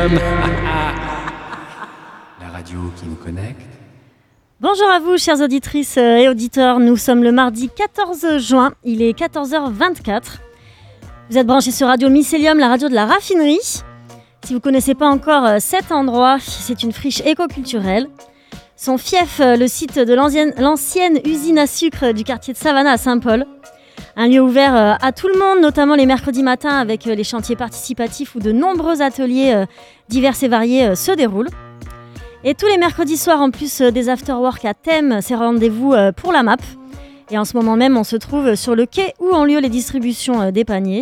Mycélium. La radio qui nous connecte. Bonjour à vous, chères auditrices et auditeurs. Nous sommes le mardi 14 juin, il est 14h24. Vous êtes branchés sur Radio Mycélium, la radio de la raffinerie. Si vous ne connaissez pas encore cet endroit, c'est une friche éco-culturelle. Son fief, le site de l'ancienne usine à sucre du quartier de Savannah à Saint-Paul. Un lieu ouvert à tout le monde, notamment les mercredis matins avec les chantiers participatifs où de nombreux ateliers divers et variés se déroulent. Et tous les mercredis soirs, en plus des after-work à thème, c'est rendez-vous pour la MAP. Et en ce moment même, on se trouve sur le quai où ont lieu les distributions des paniers.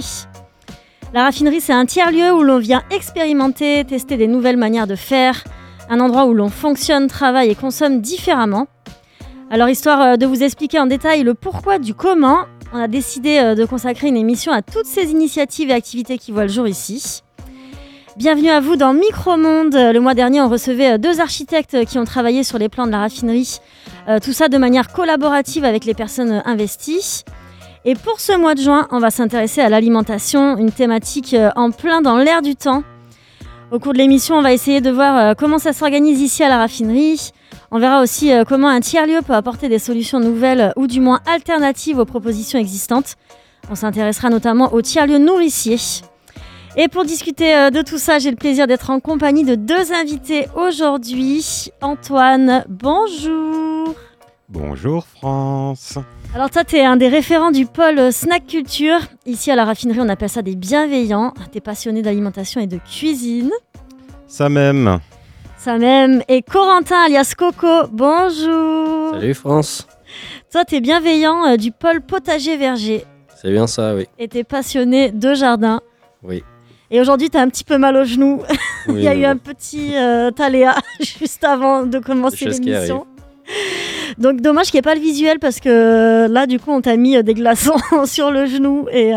La raffinerie, c'est un tiers-lieu où l'on vient expérimenter, tester des nouvelles manières de faire. Un endroit où l'on fonctionne, travaille et consomme différemment. Alors, histoire de vous expliquer en détail le pourquoi du comment, on a décidé de consacrer une émission à toutes ces initiatives et activités qui voient le jour ici. Bienvenue à vous dans Micromonde. Le mois dernier, on recevait 2 architectes qui ont travaillé sur les plans de la raffinerie. Tout ça de manière collaborative avec les personnes investies. Et pour ce mois de juin, on va s'intéresser à l'alimentation, une thématique en plein dans l'air du temps. Au cours de l'émission, on va essayer de voir comment ça s'organise ici à la raffinerie. On verra aussi comment un tiers-lieu peut apporter des solutions nouvelles ou du moins alternatives aux propositions existantes. On s'intéressera notamment au tiers-lieu nourricier. Et pour discuter de tout ça, j'ai le plaisir d'être en compagnie de 2 invités aujourd'hui. Antoine, bonjour. Bonjour France. Alors toi, tu es un des référents du pôle snack culture. Ici à la raffinerie, on appelle ça des bienveillants. Tu es passionné d'alimentation et de cuisine. Ça même. Et Corentin alias Coco, bonjour. Salut France. Toi, tu es bienveillant du pôle potager-verger. C'est bien ça, oui. Et tu es passionné de jardin. Oui. Et aujourd'hui, tu as un petit peu mal au genou. Oui, Il y a eu un petit aléa juste avant de commencer l'émission. Donc dommage qu'il n'y ait pas le visuel parce que là, du coup, on t'a mis des glaçons sur le genou et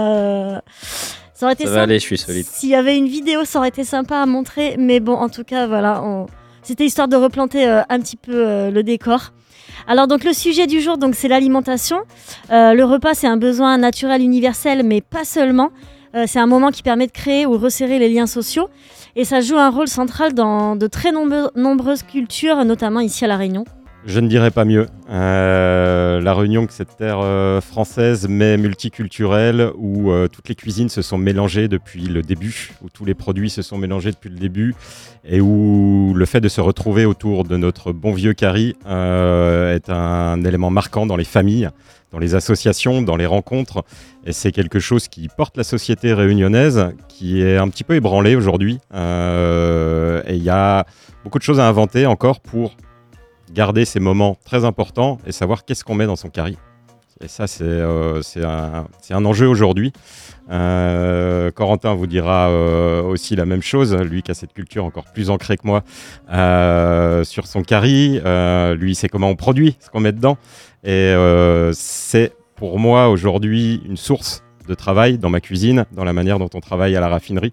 ça aurait été ça va aller, je suis solide. S'il y avait une vidéo, ça aurait été sympa à montrer. Mais bon, en tout cas, voilà, c'était histoire de replanter un petit peu le décor. Alors donc le sujet du jour, donc, c'est l'alimentation. Le repas, c'est un besoin naturel universel, mais pas seulement. C'est un moment qui permet de créer ou resserrer les liens sociaux. Et ça joue un rôle central dans de très nombreuses cultures, notamment ici à La Réunion. Je ne dirais pas mieux. La Réunion, cette terre française mais multiculturelle où toutes les cuisines se sont mélangées depuis le début, où tous les produits se sont mélangés depuis le début et où le fait de se retrouver autour de notre bon vieux curry est un élément marquant dans les familles, dans les associations, dans les rencontres. Et c'est quelque chose qui porte la société réunionnaise, qui est un petit peu ébranlée aujourd'hui. Et il y a beaucoup de choses à inventer encore pour garder ces moments très importants et savoir qu'est-ce qu'on met dans son curry. Et ça, c'est un enjeu aujourd'hui. Corentin vous dira aussi la même chose, lui qui a cette culture encore plus ancrée que moi sur son curry. Lui, c'est comment on produit ce qu'on met dedans. Et c'est pour moi aujourd'hui une source de travail dans ma cuisine, dans la manière dont on travaille à la raffinerie,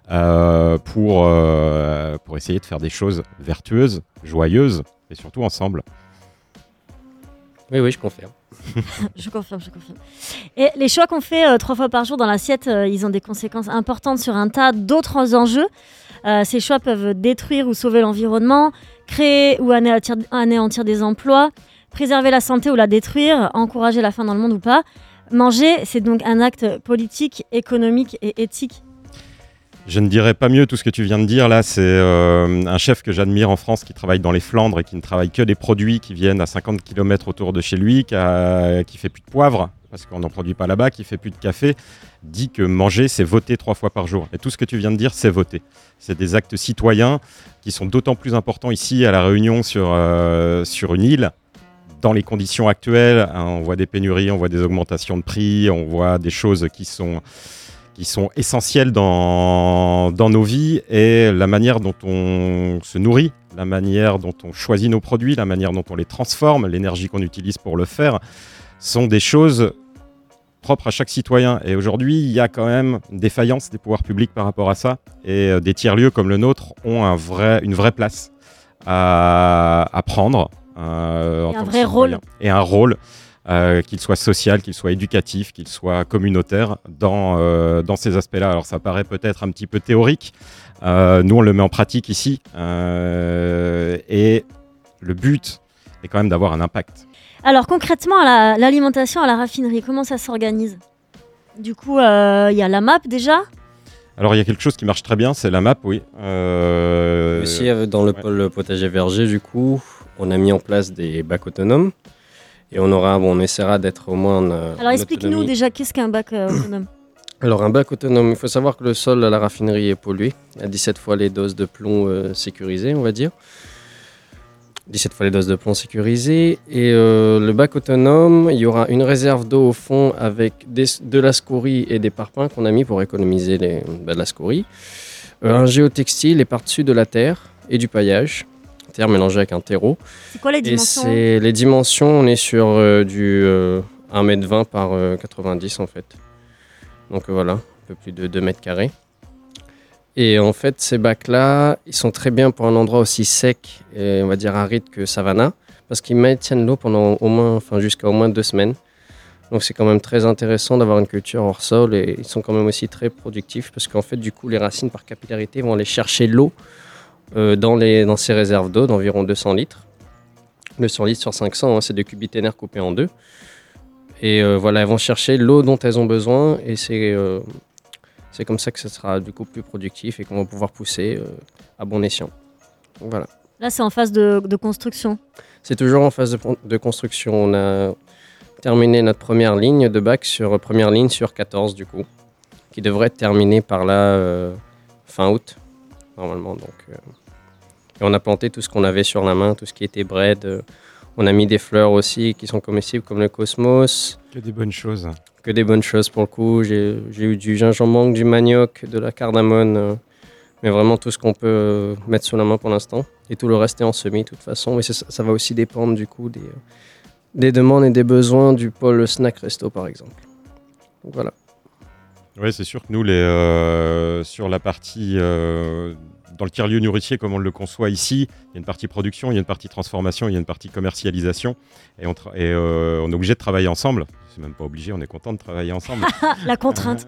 pour essayer de faire des choses vertueuses, joyeuses, et surtout ensemble. Oui, je confirme. Je confirme. Et les choix qu'on fait 3 fois par jour dans l'assiette, ils ont des conséquences importantes sur un tas d'autres enjeux. Ces choix peuvent détruire ou sauver l'environnement, créer ou anéantir des emplois, préserver la santé ou la détruire, encourager la faim dans le monde ou pas. Manger, c'est donc un acte politique, économique et éthique. Je ne dirais pas mieux tout ce que tu viens de dire. Là, c'est un chef que j'admire en France qui travaille dans les Flandres et qui ne travaille que des produits qui viennent à 50 km autour de chez lui, qui fait plus de poivre parce qu'on n'en produit pas là-bas, qui fait plus de café, dit que manger, c'est voter 3 fois par jour. Et tout ce que tu viens de dire, c'est voter. C'est des actes citoyens qui sont d'autant plus importants ici à La Réunion sur une île. Dans les conditions actuelles, on voit des pénuries, on voit des augmentations de prix, on voit des choses qui sont essentielles dans nos vies, et la manière dont on se nourrit, la manière dont on choisit nos produits, la manière dont on les transforme, l'énergie qu'on utilise pour le faire, sont des choses propres à chaque citoyen. Et aujourd'hui, il y a quand même une défaillance des pouvoirs publics par rapport à ça, et des tiers-lieux comme le nôtre ont une vraie place à prendre. Et un vrai rôle. Et un rôle qu'il soit social, qu'il soit éducatif, qu'il soit communautaire dans ces aspects-là. Alors ça paraît peut-être un petit peu théorique, nous on le met en pratique ici, et le but est quand même d'avoir un impact. Alors concrètement, l'alimentation à la raffinerie, comment ça s'organise ? Du coup, il y a la map déjà ? Alors il y a quelque chose qui marche très bien, c'est la map, oui. Aussi, dans le pôle potager verger, du coup, on a mis en place des bacs autonomes. Et on essaiera d'être au moins Alors explique-nous déjà, qu'est-ce qu'un bac autonome ? Alors un bac autonome, il faut savoir que le sol à la raffinerie est pollué, à 17 fois les doses de plomb sécurisées, on va dire. 17 fois les doses de plomb sécurisées. Et le bac autonome, il y aura une réserve d'eau au fond avec de la scorie et des parpaings qu'on a mis pour économiser de la scorie. Un géotextile et par-dessus de la terre et du paillage. Terre mélangée avec un terreau. C'est quoi les dimensions ? Les dimensions, on est sur du 1,20 m par 90 en fait. Donc voilà, un peu plus de 2 mètres carrés. Et en fait, ces bacs-là, ils sont très bien pour un endroit aussi sec et on va dire aride que Savannah, parce qu'ils maintiennent l'eau pendant jusqu'à au moins 2 semaines. Donc c'est quand même très intéressant d'avoir une culture hors sol et ils sont quand même aussi très productifs parce qu'en fait, du coup, les racines par capillarité vont aller chercher l'eau dans ces réserves d'eau d'environ 200 litres. 200 litres sur 500, c'est 2 cubiténaires coupés en deux. Et voilà, elles vont chercher l'eau dont elles ont besoin et c'est comme ça que ce sera du coup plus productif et qu'on va pouvoir pousser à bon escient. Donc, voilà. Là, c'est en phase de construction. C'est toujours en phase de construction. On a terminé notre première ligne de bac sur 14 du coup, qui devrait être terminée par là fin août normalement. Donc, et on a planté tout ce qu'on avait sur la main, tout ce qui était bread. On a mis des fleurs aussi qui sont comestibles comme le cosmos. Que des bonnes choses. Que des bonnes choses pour le coup. J'ai eu du gingembre mangue, du manioc, de la cardamone, mais vraiment tout ce qu'on peut mettre sous la main pour l'instant. Et tout le reste est en semis de toute façon. Mais ça va aussi dépendre du coup des demandes et des besoins du pôle snack resto par exemple. Donc voilà. Oui, c'est sûr que nous, sur la partie, dans le tiers-lieu nourricier, comme on le conçoit ici, il y a une partie production, il y a une partie transformation, il y a une partie commercialisation. Et on est obligé de travailler ensemble. C'est même pas obligé, on est content de travailler ensemble. La contrainte.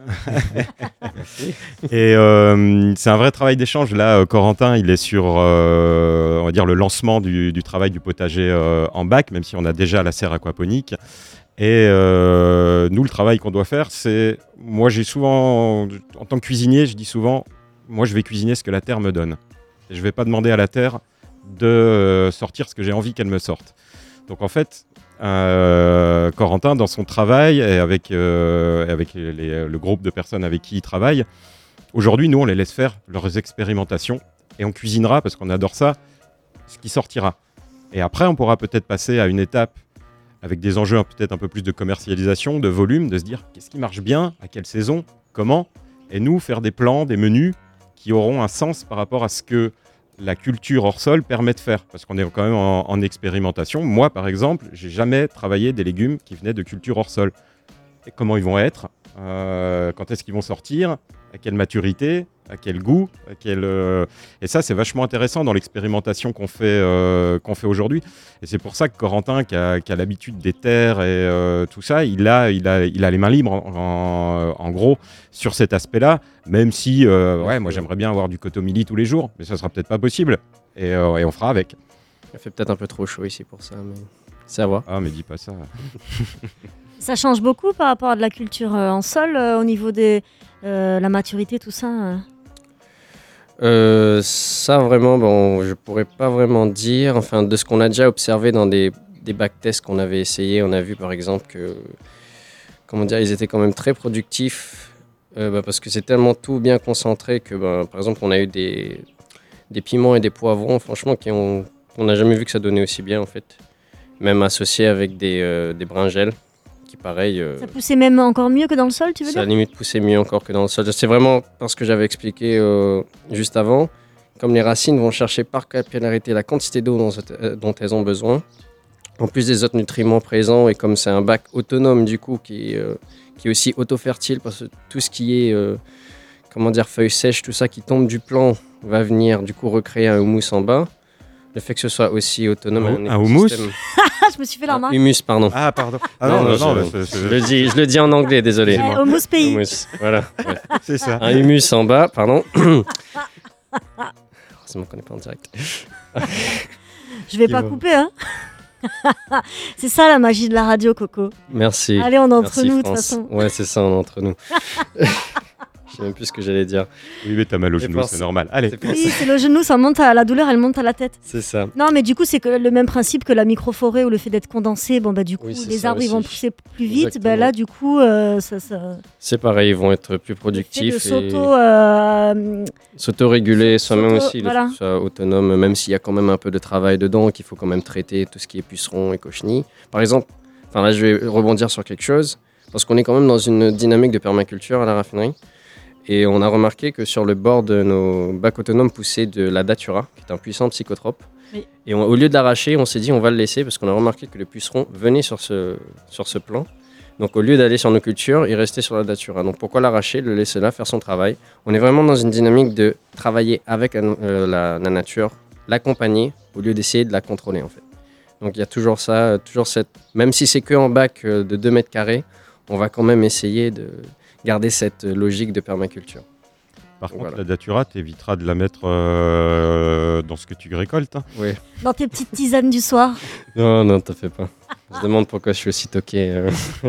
Et c'est un vrai travail d'échange. Là, Corentin, il est sur on va dire le lancement du travail du potager en bac, même si on a déjà la serre aquaponique. Et nous, le travail qu'on doit faire, c'est... Moi, j'ai souvent... En tant que cuisinier, je dis souvent, moi, je vais cuisiner ce que la terre me donne. Et je ne vais pas demander à la terre de sortir ce que j'ai envie qu'elle me sorte. Donc, en fait, Corentin, dans son travail, et avec le groupe de personnes avec qui il travaille, aujourd'hui, nous, on les laisse faire leurs expérimentations. Et on cuisinera, parce qu'on adore ça, ce qui sortira. Et après, on pourra peut-être passer à une étape avec des enjeux peut-être un peu plus de commercialisation, de volume, de se dire qu'est-ce qui marche bien, à quelle saison, comment, et nous faire des plans, des menus qui auront un sens par rapport à ce que la culture hors sol permet de faire, parce qu'on est quand même en expérimentation. Moi, par exemple, j'ai jamais travaillé des légumes qui venaient de culture hors sol. Et comment ils vont être, quand est-ce qu'ils vont sortir, à quelle maturité, à quel goût, et ça c'est vachement intéressant dans l'expérimentation qu'on fait aujourd'hui. Et c'est pour ça que Corentin, qui a l'habitude des terres et tout ça, il a les mains libres en gros sur cet aspect-là, même si moi j'aimerais bien avoir du cotomili tous les jours, mais ça sera peut-être pas possible, et on fera avec. Il fait peut-être un peu trop chaud ici pour ça, mais c'est à voir. Ah, mais dis pas ça. Ça change beaucoup par rapport à de la culture en sol au niveau de la maturité, tout ça Ça vraiment, je pourrais pas vraiment dire. Enfin, de ce qu'on a déjà observé dans des backtests qu'on avait essayé, on a vu par exemple que, ils étaient quand même très productifs parce que c'est tellement tout bien concentré que, par exemple, on a eu des piments et des poivrons, franchement, on n'a jamais vu que ça donnait aussi bien en fait. Même associé avec des brinjelles. Qui pareil, ça poussait même encore mieux que dans le sol, tu veux dire ? Ça limite poussait mieux encore que dans le sol. C'est vraiment parce que j'avais expliqué juste avant, comme les racines vont chercher par capillarité la quantité d'eau dont elles ont besoin, en plus des autres nutriments présents, et comme c'est un bac autonome du coup qui est aussi auto-fertile, parce que tout ce qui est feuilles sèches, tout ça qui tombe du plan va venir du coup recréer un houmous en bas. Le fait que ce soit aussi autonome, un houmous. Je me suis fait la remarque. Humus, pardon. Ah, pardon. Ah Non, non, je le dis en anglais, désolé. Humus pays. Humus, voilà. Ouais. c'est ça. Un humus en bas, pardon. Heureusement qu'on n'est pas en direct. Je vais pas couper, hein. C'est ça la magie de la radio, Coco. Merci. Allez, on est entre Merci, nous, de toute France. façon. Ouais, c'est ça, on est entre nous. Je sais même plus ce que j'allais dire. Oui, mais t'as mal au Et genou, c'est normal. Allez. C'est pour Oui, ça. c'est le genou, ça monte à la douleur, elle monte à la tête. C'est ça. Non, mais du coup, c'est que le même principe que la microforêt ou le fait d'être condensé. Bon, bah, du coup, Oui, c'est les ça arbres, ils vont aussi. pousser plus vite. Bah, Exactement. là, du coup, ça C'est pareil, ils vont être plus le fait productifs de et s'auto- s'auto-réguler soi-même aussi, voilà. le fait que ce soit autonome, même s'il y a quand même un peu de travail dedans, qu'il faut quand même traiter tout ce qui est pucerons et cochenilles. Par exemple, enfin là, je vais rebondir sur quelque chose, parce qu'on est quand même dans une dynamique de permaculture à la raffinerie. Et on a remarqué que sur le bord de nos bacs autonomes poussait de la datura, qui est un puissant psychotrope. Oui. Et au lieu de l'arracher, on s'est dit on va le laisser parce qu'on a remarqué que les pucerons venaient sur ce plan. Donc au lieu d'aller sur nos cultures, ils restaient sur la datura. Donc pourquoi l'arracher, le laisser là, faire son travail? On est vraiment dans une dynamique de travailler avec la nature, l'accompagner, au lieu d'essayer de la contrôler en fait. Donc il y a toujours ça, toujours cette... Même si c'est que en bac de 2 mètres carrés, on va quand même essayer de garder cette logique de permaculture. Par contre, Voilà. la datura, t'éviteras de la mettre dans ce que tu récoltes. Hein. Oui. dans tes petites tisanes du soir. Non, t'en fais pas. Je demande pourquoi je suis aussi toqué.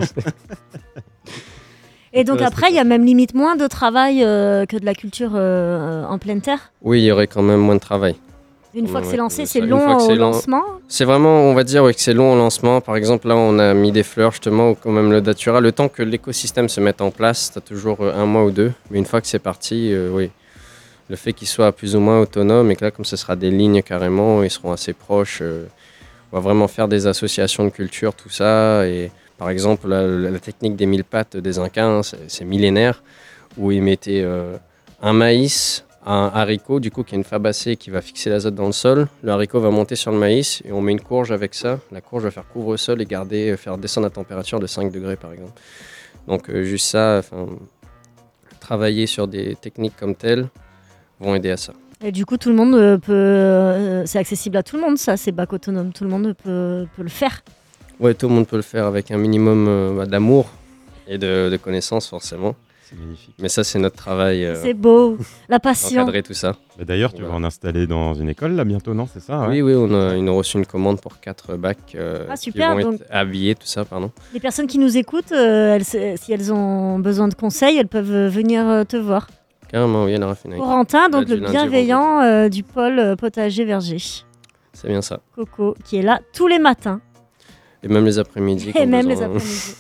Et donc Ouais, après, il y a même limite moins de travail que de la culture en pleine terre. Oui, il y aurait quand même moins de travail. Une fois que Ouais, c'est lancé, ouais, c'est ça. Une long fois que au c'est long- lancement. C'est vraiment, on va dire, oui, que c'est long au lancement. Par exemple, là, on a mis des fleurs, justement, ou quand même le datura. Le temps que l'écosystème se mette en place, tu as toujours 1 mois ou 2. Mais une fois que c'est parti, oui. Le fait qu'il soit plus ou moins autonome et que là, comme ce sera des lignes carrément, ils seront assez proches. On va vraiment faire des associations de culture, tout ça. Et par exemple, la technique des 1000 pattes des Incas, hein, c'est millénaire, où ils mettaient un maïs, un haricot, du coup, qui est une fabacée qui va fixer l'azote dans le sol. Le haricot va monter sur le maïs et on met une courge avec ça. La courge va faire couvre-sol et faire descendre la température de 5 degrés, par exemple. Donc, juste ça, travailler sur des techniques comme telles vont aider à ça. Et du coup, tout le monde peut. C'est accessible à tout le monde, ça, ces bacs autonomes. Tout le monde peut le faire. Ouais, tout le monde peut le faire avec un minimum d'amour et de connaissances, forcément. C'est magnifique. Mais ça, c'est notre travail, C'est beau. La passion. encadrer tout ça. Bah, d'ailleurs, tu vas en installer dans une école là bientôt, non? C'est ça, ouais. Oui, on a reçu une commande pour 4 bacs Ah, super, qui vont donc- être habillés, tout ça, pardon. Les personnes qui nous écoutent, si elles ont besoin de conseils, elles peuvent venir te voir. Carrément, oui, à la raffinerie. Corentin, donc Là, le du lundi au bienveillant du pôle potager-verger. C'est bien ça. Coco, qui est là tous les matins. Et même les après-midi. Et quand même besoin, les après-midi.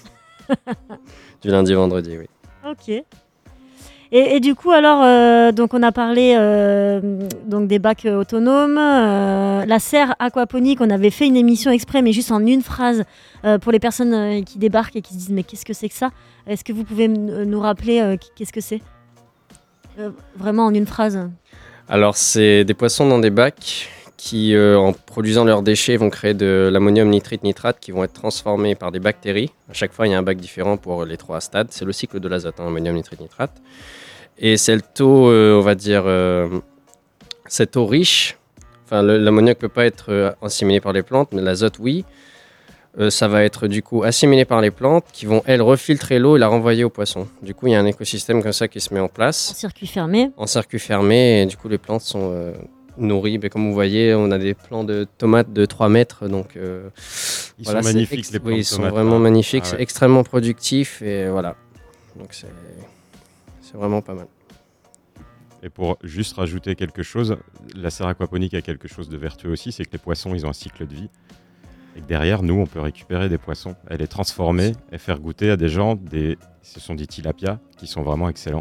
Du lundi au vendredi, oui. Ok. Et du coup, alors, donc on a parlé donc des bacs autonomes, la serre aquaponique. On avait fait une émission exprès, mais juste en une phrase, pour les personnes qui débarquent et qui se disent mais qu'est-ce que c'est que ça? Est-ce que vous pouvez nous rappeler qu'est-ce que c'est? Vraiment en une phrase. Alors, c'est des poissons dans des bacs qui, en produisant leurs déchets, vont créer de l'ammonium nitrite-nitrate qui vont être transformés par des bactéries. À chaque fois, il y a un bac différent pour les 3 stades. C'est le cycle de l'azote, ammonium nitrite-nitrate. Et c'est le taux, on va dire, cet taux riche. Enfin, l'ammoniac ne peut pas être assimilé par les plantes, mais l'azote, oui. Ça va être du coup assimilé par les plantes qui vont, elles, refiltrer l'eau et la renvoyer aux poissons. Du coup, il y a un écosystème comme ça qui se met en En place, circuit fermé. en circuit fermé, et du coup, les plantes sont nourries. Mais comme vous voyez, on a des plants de tomates de 3 mètres, donc Ils voilà, sont c'est magnifiques, les plantes oui, de ils sont tomates, vraiment là. magnifiques, Ah c'est ouais. extrêmement productif, et voilà. Donc c'est vraiment pas mal. Et pour juste rajouter quelque chose, la serre aquaponique a quelque chose de vertueux aussi, c'est que les poissons, ils ont un cycle de vie. Et que derrière, nous, on peut récupérer des poissons, et les transformer et faire goûter à des gens. Ce sont des tilapias qui sont vraiment excellents.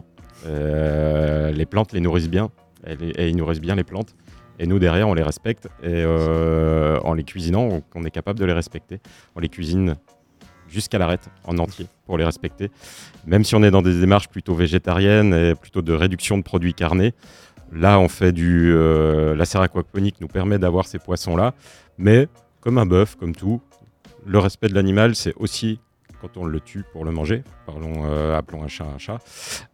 Les plantes les nourrissent bien, et ils nourrissent bien les plantes. Et nous, derrière, on les respecte. Et en les cuisinant, on est capable de les respecter. On les cuisine jusqu'à l'arête, en entier, pour les respecter. Même si on est dans des démarches plutôt végétariennes et plutôt de réduction de produits carnés, là, on fait la serre aquaponique nous permet d'avoir ces poissons-là. Mais, comme un bœuf, comme tout, le respect de l'animal, c'est aussi quand on le tue pour le manger. Appelons un chat un chat.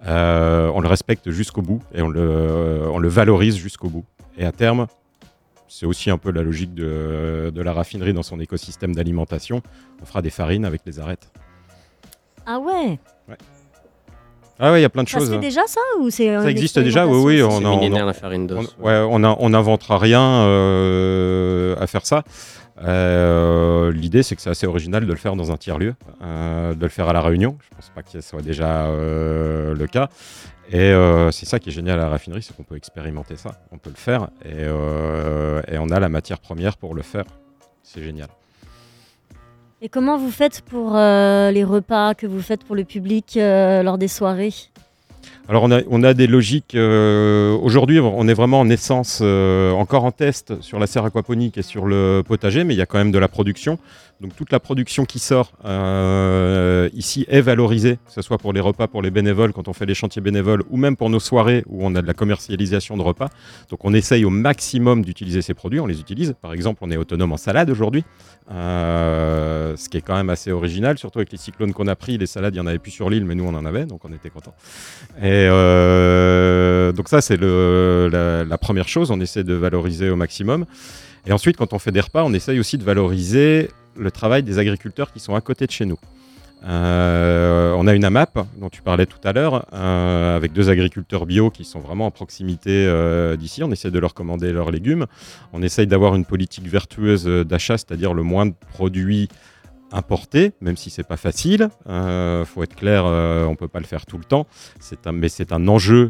On le respecte jusqu'au bout et on le valorise jusqu'au bout. Et à terme, c'est aussi un peu la logique de la raffinerie dans son écosystème d'alimentation. On fera des farines avec les arêtes. Ah ouais. Ah ouais, il y a plein de Ça choses. se fait déjà ça ou c'est Ça une existe déjà, expérimentation? oui. C'est millénaire la farine d'os. On n'inventera rien à faire ça. L'idée, c'est que c'est assez original de le faire dans un tiers-lieu, de le faire à La Réunion. Je ne pense pas que ce soit déjà le cas. Et c'est ça qui est génial à la raffinerie, c'est qu'on peut expérimenter ça. On peut le faire et on a la matière première pour le faire. C'est génial. Et comment vous faites pour les repas que vous faites pour le public lors des soirées? Alors on a des logiques, aujourd'hui on est vraiment en essence, encore en test sur la serre aquaponique et sur le potager, mais il y a quand même de la production. Donc toute la production qui sort ici est valorisée, que ce soit pour les repas, pour les bénévoles, quand on fait les chantiers bénévoles, ou même pour nos soirées où on a de la commercialisation de repas. Donc on essaye au maximum d'utiliser ces produits, on les utilise. Par exemple, on est autonome en salade aujourd'hui, ce qui est quand même assez original, surtout avec les cyclones qu'on a pris. Les salades, il n'y en avait plus sur l'île, mais nous on en avait, donc on était contents. Et donc ça, c'est la première chose, on essaie de valoriser au maximum. Et ensuite, quand on fait des repas, on essaye aussi de valoriser le travail des agriculteurs qui sont à côté de chez nous. On a une AMAP, dont tu parlais tout à l'heure, avec 2 agriculteurs bio qui sont vraiment à proximité d'ici. On essaie de leur commander leurs légumes. On essaye d'avoir une politique vertueuse d'achat, c'est-à-dire le moins de produits importés, même si c'est pas facile. Faut être clair, on peut pas le faire tout le temps. Mais c'est un enjeu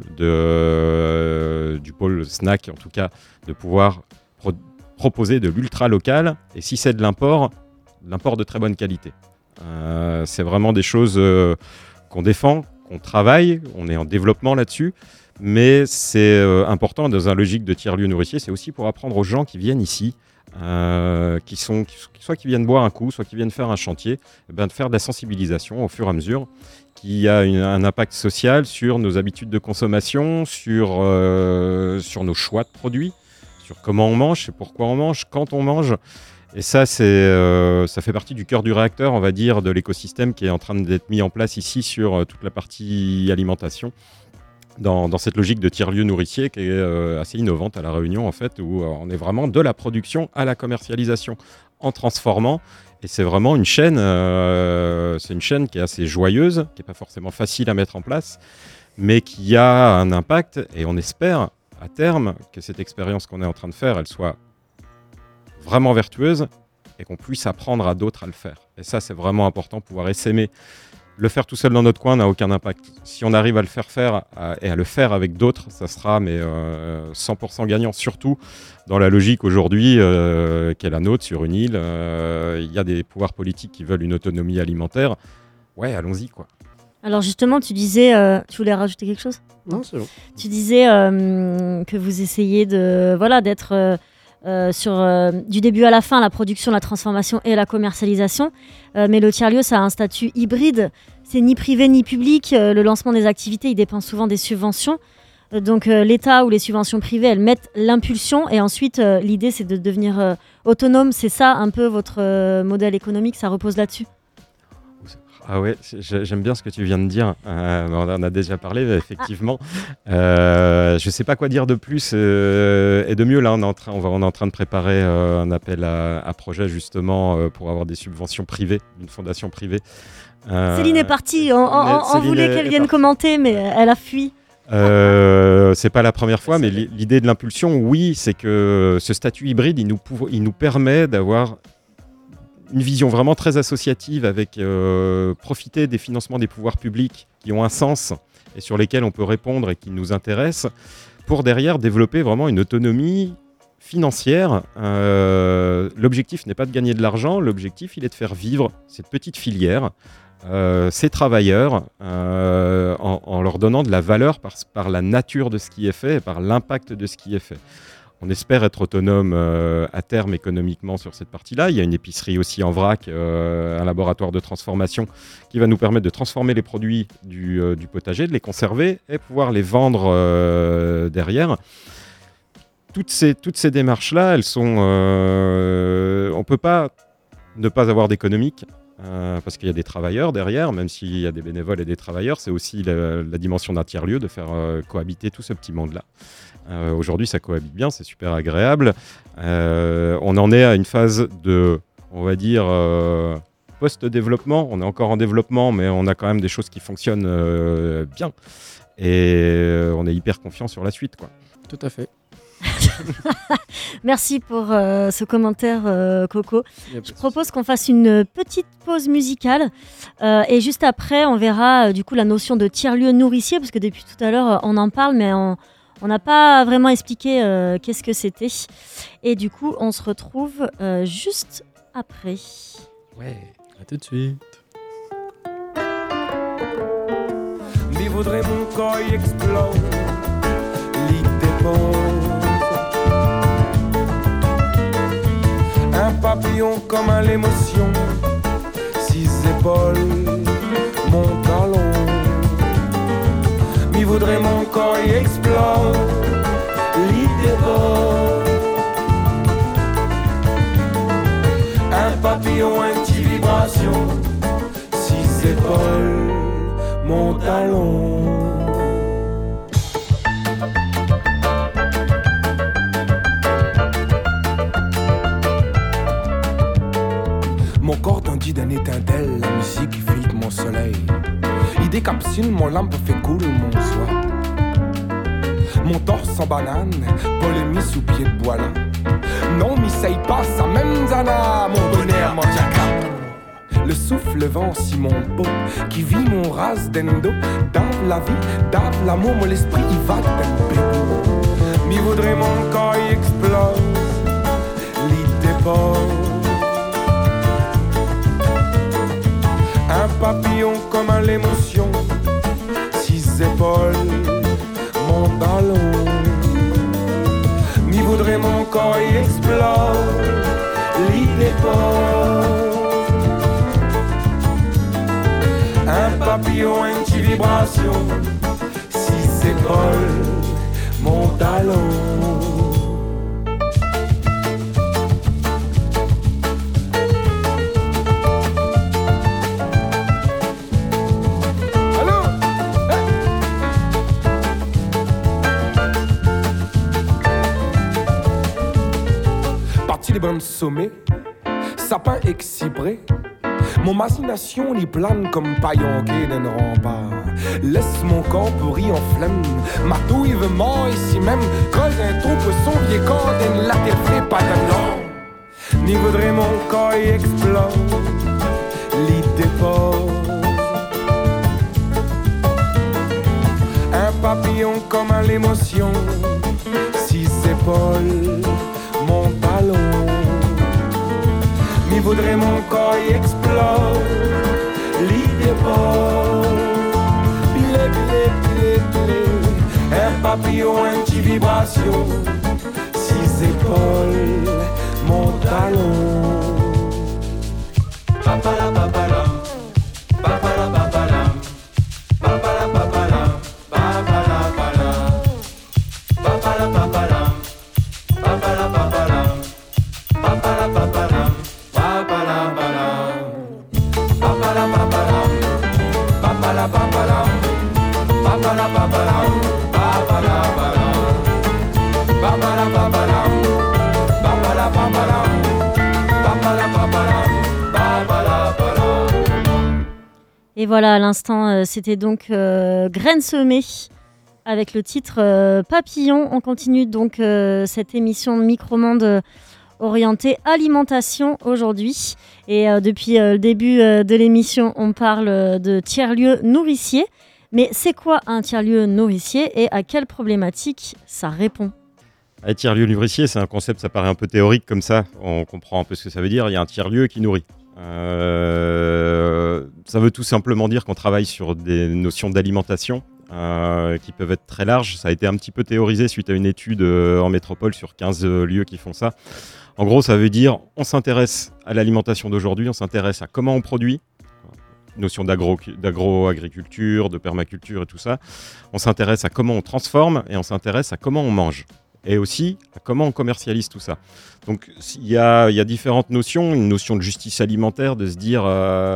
du pôle snack, en tout cas, de pouvoir proposer de l'ultra local. Et si c'est de l'import de très bonne qualité. C'est vraiment des choses qu'on défend, qu'on travaille, on est en développement là-dessus, mais c'est important dans une logique de tiers-lieu nourricier, c'est aussi pour apprendre aux gens qui viennent ici, soit qui viennent boire un coup, soit qui viennent faire un chantier, de faire de la sensibilisation au fur et à mesure, qui a un impact social sur nos habitudes de consommation, sur nos choix de produits, sur comment on mange, et pourquoi on mange, quand on mange. Et ça, ça fait partie du cœur du réacteur, on va dire, de l'écosystème qui est en train d'être mis en place ici sur toute la partie alimentation, dans cette logique de tiers-lieu nourricier qui est assez innovante à La Réunion, en fait, où on est vraiment de la production à la commercialisation en transformant. Et c'est vraiment une chaîne, c'est une chaîne qui est assez joyeuse, qui n'est pas forcément facile à mettre en place, mais qui a un impact. Et on espère, à terme, que cette expérience qu'on est en train de faire, elle soit vraiment vertueuse et qu'on puisse apprendre à d'autres à le faire. Et ça, c'est vraiment important, pouvoir essaimer. Le faire tout seul dans notre coin n'a aucun impact. Si on arrive à le faire et à le faire avec d'autres, ça sera 100% gagnant. Surtout dans la logique aujourd'hui qui est la nôtre sur une île. Il y a des pouvoirs politiques qui veulent une autonomie alimentaire. Ouais, allons-y, quoi. Alors justement, tu disais, tu voulais rajouter quelque chose? Non, c'est bon. Tu disais que vous essayez d'être sur du début à la fin, la production, la transformation et la commercialisation. Mais le tiers-lieu, ça a un statut hybride. C'est ni privé ni public. Le lancement des activités, il dépend souvent des subventions. Donc l'État ou les subventions privées, elles mettent l'impulsion. Et ensuite, l'idée, c'est de devenir autonome. C'est ça un peu votre modèle économique, ça repose là-dessus? Ah ouais, j'aime bien ce que tu viens de dire. On en a déjà parlé, effectivement. Je ne sais pas quoi dire de plus et de mieux. Là, on est en train de préparer un appel à projet justement pour avoir des subventions privées, d'une fondation privée. Céline est partie. On voulait qu'elle vienne commenter, mais elle a fui. C'est pas la première fois, mais l'idée de l'impulsion, oui, c'est que ce statut hybride, il nous permet d'avoir une vision vraiment très associative avec profiter des financements des pouvoirs publics qui ont un sens et sur lesquels on peut répondre et qui nous intéressent pour derrière développer vraiment une autonomie financière. L'objectif n'est pas de gagner de l'argent, l'objectif il est de faire vivre cette petite filière, ces travailleurs en leur donnant de la valeur par la nature de ce qui est fait et par l'impact de ce qui est fait. On espère être autonome à terme économiquement sur cette partie-là. Il y a une épicerie aussi en vrac, un laboratoire de transformation qui va nous permettre de transformer les produits du potager, de les conserver et pouvoir les vendre derrière. Toutes ces démarches-là, elles sont... on ne peut pas ne pas avoir d'économique. parce qu'il y a des travailleurs derrière, même s'il y a des bénévoles et des travailleurs, c'est aussi la dimension d'un tiers-lieu de faire cohabiter tout ce petit monde-là. Aujourd'hui, ça cohabite bien, c'est super agréable. On en est à une phase de, on va dire, post-développement. On est encore en développement, mais on a quand même des choses qui fonctionnent bien. Et on est hyper confiant sur la suite, quoi. Tout à fait. Merci pour ce commentaire, Coco. Je propose qu'on fasse une petite pause musicale et juste après, on verra du coup la notion de tiers-lieu nourricier, parce que depuis tout à l'heure, on en parle, mais on n'a pas vraiment expliqué qu'est-ce que c'était. Et du coup, on se retrouve juste après. Ouais, à tout de suite. Mi voudrait mon corps explose, l'idée pose. Un papillon comme à l'émotion, 6 épaules, mon talon. Mi voudrait mon corps explose, l'idée pose. Un papillon, anti-vibration, 6 épaules, mon talon. Mon corps tendit d'un étincelle, la musique filtre mon soleil. Il décapsule mon lampe, fait couler mon soie. Mon torse en banane, polémie sous pied de bois là. Non, m'essaye pas, ça même zana, mon bonheur, mon diacre. Le souffle vent si mon beau, qui vit mon race d'endo. Dans la vie, dans l'amour, mon esprit, il va d'un bébé. Mi voudrait mon corps, il explose, l'idée pose. Un papillon comme à l'émotion, 6 épaules, mon ballon. Mi voudrait mon corps, il explose, l'idée pose. Un papillon, anti-vibration, 6 épaules, mon talon. Les bandes sommets, sapin excibré. Mon machination les plane comme paillon qui d'un rempart. Laisse mon corps pourri en flamme. Ma douille veut mort ici même. Creuse un trou pour son vieux corps d'une latte fait pas de nom. Ni voudrait mon corps y explose, l'idée pose. Un papillon comme à l'émotion, 6 épaules, mon ballon. Mi voudrait mon corps y explose, l'idée pose. Bilé, bilé, bilé, bilé. Un papillon, anti-vibration, 6 épaules, mon talon. Papala, papala, papala, papala, papala, papala, papala, papala, papala, papala. Papala papala, papala papala, papala papala, papala papala, papala papala, papala papala, papala papala, papala papala, papala papala, papala papala, papala papala. Et voilà, à l'instant, c'était donc Graines semées avec le titre Papillon. On continue donc cette émission de Micromonde orientée alimentation aujourd'hui. Et depuis le début de l'émission, on parle de tiers-lieu nourricier. Mais c'est quoi un tiers-lieu nourricier et à quelle problématique ça répond ? Un tiers-lieu nourricier, c'est un concept, ça paraît un peu théorique comme ça. On comprend un peu ce que ça veut dire. Il y a un tiers-lieu qui nourrit. Ça veut tout simplement dire qu'on travaille sur des notions d'alimentation qui peuvent être très larges. Ça a été un petit peu théorisé suite à une étude en métropole sur 15 lieux qui font ça. En gros, ça veut dire on s'intéresse à l'alimentation d'aujourd'hui, on s'intéresse à comment on produit, notion d'agro-agriculture, de permaculture et tout ça. On s'intéresse à comment on transforme et on s'intéresse à comment on mange. et aussi comment on commercialise tout ça. Donc il y a différentes notions, une notion de justice alimentaire, de se dire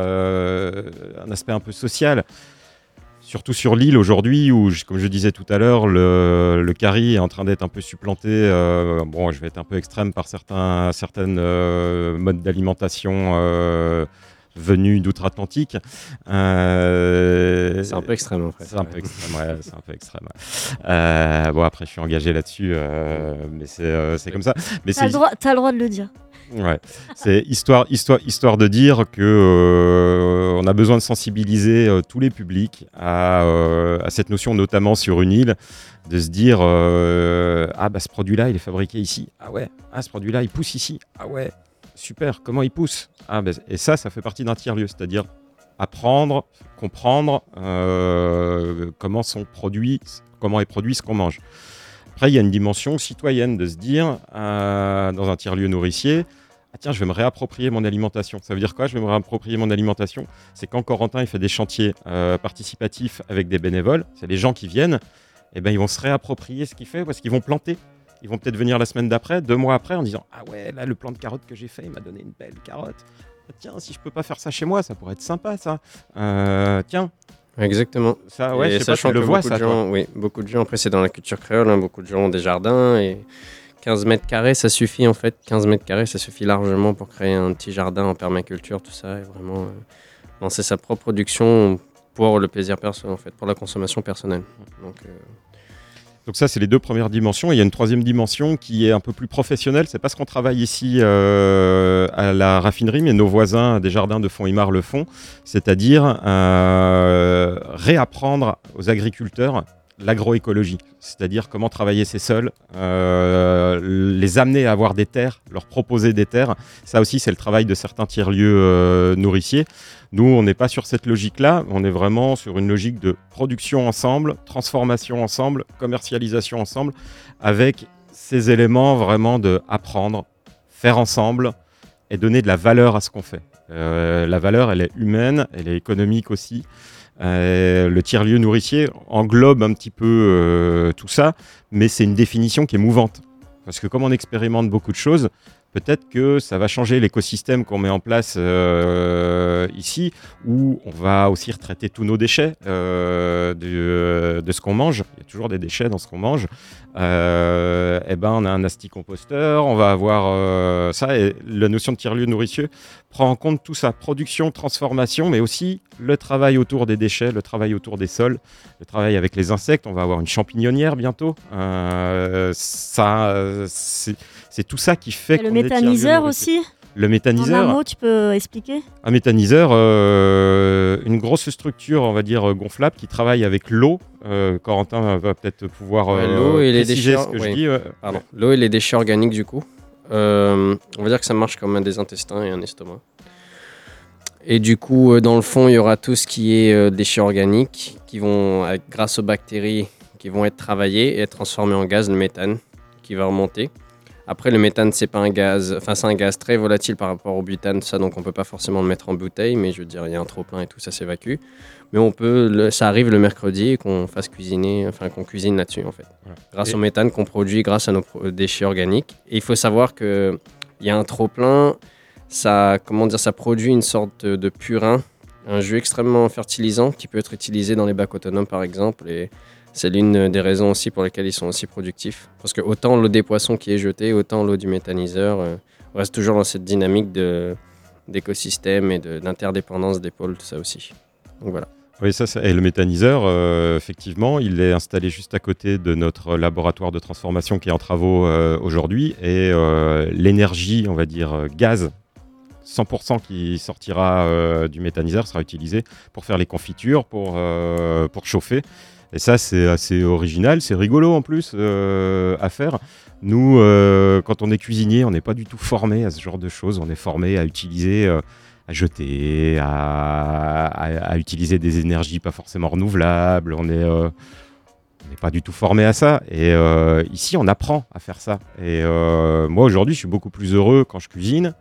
un aspect un peu social. Surtout sur l'île aujourd'hui, où, comme je disais tout à l'heure, le curry est en train d'être un peu supplanté. Bon, je vais être un peu extrême par certaines modes d'alimentation venus d'outre-Atlantique. C'est un peu extrême en fait. C'est un peu extrême, ouais, c'est un peu extrême. Bon, après, je suis engagé là-dessus, mais c'est comme ça. Mais T'as le droit de le dire. Ouais, c'est histoire de dire que on a besoin de sensibiliser tous les publics à cette notion, notamment sur une île, de se dire ce produit-là il est fabriqué ici, ah ouais, ce produit-là il pousse ici, ah ouais, super, comment il pousse, et ça fait partie d'un tiers-lieu, c'est-à-dire apprendre, comprendre comment est produit ce qu'on mange. Après, il y a une dimension citoyenne de se dire, dans un tiers-lieu nourricier, tiens, je vais me réapproprier mon alimentation. Ça veut dire quoi, je vais me réapproprier mon alimentation ? C'est quand Corentin il fait des chantiers participatifs avec des bénévoles, c'est les gens qui viennent, et ben, ils vont se réapproprier ce qu'il fait parce qu'ils vont planter. Ils vont peut-être venir la semaine d'après, 2 mois après, en disant « Ah ouais, là, le plant de carottes que j'ai fait, il m'a donné une belle carotte. Tiens, si je peux pas faire ça chez moi, ça pourrait être sympa, ça. Tiens. » Exactement. Ça, ouais, et je sais pas si tu le vois, ça. Oui, beaucoup de gens, après c'est dans la culture créole, beaucoup de gens ont des jardins et 15 mètres carrés, ça suffit en fait. 15 mètres carrés, ça suffit largement pour créer un petit jardin en permaculture, tout ça, et vraiment lancer sa propre production pour le plaisir personnel, en fait, pour la consommation personnelle. Donc ça, c'est les 2 premières dimensions. Et il y a une 3e dimension qui est un peu plus professionnelle. C'est parce qu'on travaille ici à la raffinerie, mais nos voisins des jardins de Font-Imar le font. C'est-à-dire réapprendre aux agriculteurs l'agroécologie. C'est-à-dire comment travailler ces sols, les amener à avoir des terres, leur proposer des terres. Ça aussi, c'est le travail de certains tiers-lieux nourriciers. Nous, on n'est pas sur cette logique-là, on est vraiment sur une logique de production ensemble, transformation ensemble, commercialisation ensemble, avec ces éléments vraiment de apprendre, faire ensemble et donner de la valeur à ce qu'on fait. La valeur, elle est humaine, elle est économique aussi. Le tiers-lieu nourricier englobe un petit peu tout ça, mais c'est une définition qui est mouvante. Parce que comme on expérimente beaucoup de choses, peut-être que ça va changer l'écosystème qu'on met en place ici, où on va aussi retraiter tous nos déchets de ce qu'on mange. Il y a toujours des déchets dans ce qu'on mange. On a un asticomposteur, on va avoir ça. Et la notion de tiers-lieu nourricieux prend en compte tout ça, production, transformation, mais aussi le travail autour des déchets, le travail autour des sols, le travail avec les insectes. On va avoir une champignonnière bientôt. C'est tout ça qui fait le méthaniseur aussi. Le méthaniseur. En un mot, tu peux expliquer ? Un méthaniseur, une grosse structure, on va dire, gonflable, qui travaille avec l'eau. Corentin va peut-être pouvoir l'eau et les déchets, ce que je dis. Pardon. L'eau et les déchets organiques, du coup. On va dire que ça marche comme des intestins et un estomac. Et du coup, dans le fond, il y aura tout ce qui est déchets organiques qui vont, grâce aux bactéries, qui vont être travaillés et être transformés en gaz, le méthane, qui va remonter. Après, le méthane, c'est pas un gaz, enfin c'est un gaz très volatile par rapport au butane, ça, donc on peut pas forcément le mettre en bouteille, mais je veux dire, il y a un trop plein et tout, ça s'évacue. Mais on peut, ça arrive le mercredi et qu'on fasse cuisiner, enfin qu'on cuisine là-dessus en fait, grâce au méthane qu'on produit grâce à nos déchets organiques. Et il faut savoir que il y a un trop plein, ça produit une sorte de purin, un jus extrêmement fertilisant qui peut être utilisé dans les bacs autonomes par exemple. Et c'est l'une des raisons aussi pour lesquelles ils sont aussi productifs. Parce que autant l'eau des poissons qui est jetée, autant l'eau du méthaniseur, on reste toujours dans cette dynamique d'écosystème et d'interdépendance des pôles, tout ça aussi. Donc voilà. Oui, et le méthaniseur, effectivement, il est installé juste à côté de notre laboratoire de transformation qui est en travaux aujourd'hui. Et l'énergie, on va dire, gaz, 100% qui sortira du méthaniseur sera utilisé pour faire les confitures, pour chauffer. Et ça, c'est assez original, c'est rigolo en plus à faire. Nous, quand on est cuisinier, on n'est pas du tout formé à ce genre de choses. On est formé à utiliser, à jeter, à utiliser des énergies pas forcément renouvelables. On n'est pas du tout formé à ça. Et ici, on apprend à faire ça. Et moi, aujourd'hui, je suis beaucoup plus heureux quand je cuisine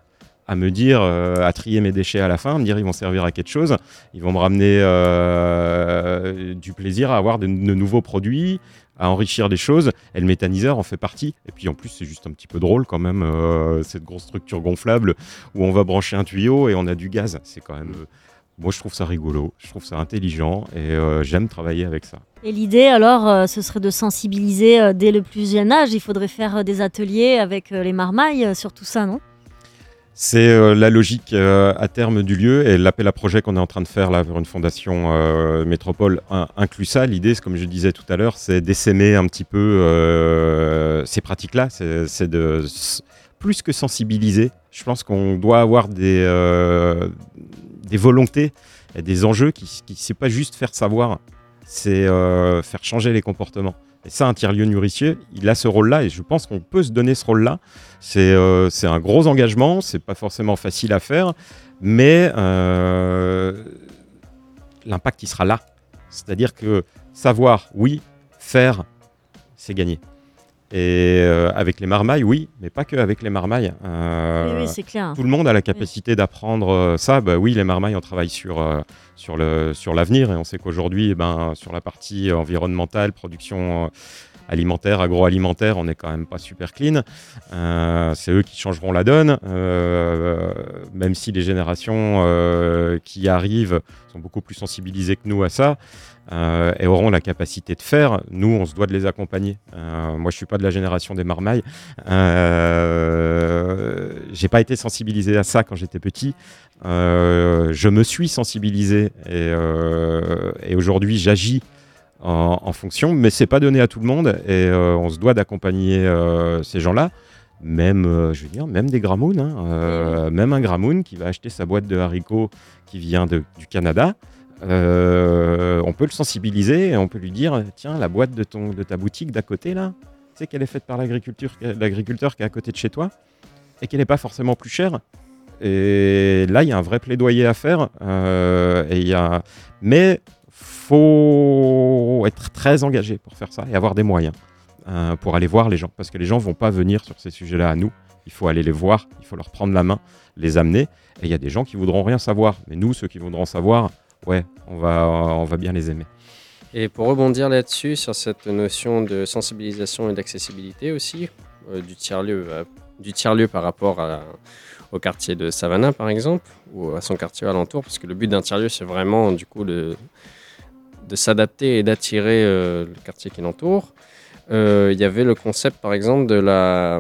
à me dire, à trier mes déchets à la fin, à me dire ils vont servir à quelque chose, ils vont me ramener du plaisir à avoir de nouveaux produits, à enrichir des choses, et le méthaniseur en fait partie. Et puis en plus, c'est juste un petit peu drôle quand même, cette grosse structure gonflable où on va brancher un tuyau et on a du gaz. C'est quand même... moi, je trouve ça rigolo, je trouve ça intelligent et j'aime travailler avec ça. Et l'idée, alors, ce serait de sensibiliser dès le plus jeune âge. Il faudrait faire des ateliers avec les marmailles sur tout ça, non ? C'est la logique à terme du lieu et l'appel à projet qu'on est en train de faire là vers une fondation métropole inclut ça. L'idée, comme je disais tout à l'heure, c'est d'essaimer un petit peu ces pratiques-là. C'est de plus que sensibiliser. Je pense qu'on doit avoir des volontés et des enjeux qui c'est pas juste faire savoir, c'est faire changer les comportements. Et ça, un tiers-lieu nourricier, il a ce rôle-là et je pense qu'on peut se donner ce rôle-là. C'est un gros engagement, c'est pas forcément facile à faire, mais l'impact, il sera là. C'est-à-dire que savoir, oui, faire, c'est gagner. Et avec les marmailles, oui, mais pas que avec les marmailles. Oui, c'est clair. Tout le monde a la capacité d'apprendre ça. Bah, oui, les marmailles, on travaille sur l'avenir et on sait qu'aujourd'hui, sur la partie environnementale, production alimentaire, agroalimentaire, on n'est quand même pas super clean. C'est eux qui changeront la donne, même si les générations qui arrivent sont beaucoup plus sensibilisées que nous à ça. Et auront la capacité de faire. Nous, on se doit de les accompagner. Moi, je ne suis pas de la génération des marmailles. J'ai pas été sensibilisé à ça quand j'étais petit. Je me suis sensibilisé et aujourd'hui, j'agis en fonction, mais c'est pas donné à tout le monde et on se doit d'accompagner ces gens-là. Même, je veux dire, même des gramounes, même un gramoun qui va acheter sa boîte de haricots qui vient du Canada. On peut le sensibiliser et on peut lui dire tiens, la boîte de ta boutique d'à côté là, tu sais qu'elle est faite par l'agriculteur qui est à côté de chez toi et qu'elle n'est pas forcément plus chère. Et là, il y a un vrai plaidoyer à faire. Mais faut être très engagé pour faire ça et avoir des moyens pour aller voir les gens, parce que les gens vont pas venir sur ces sujets-là à nous. Il faut aller les voir, il faut leur prendre la main, les amener. Et il y a des gens qui voudront rien savoir, mais nous, ceux qui voudront savoir, ouais, on va bien les aimer. Et pour rebondir là-dessus, sur cette notion de sensibilisation et d'accessibilité aussi, du tiers-lieu par rapport au quartier de Savannah, par exemple, ou à son quartier alentour, parce que le but d'un tiers-lieu, c'est vraiment, du coup, de s'adapter et d'attirer le quartier qui l'entoure. Il y avait le concept, par exemple, de la...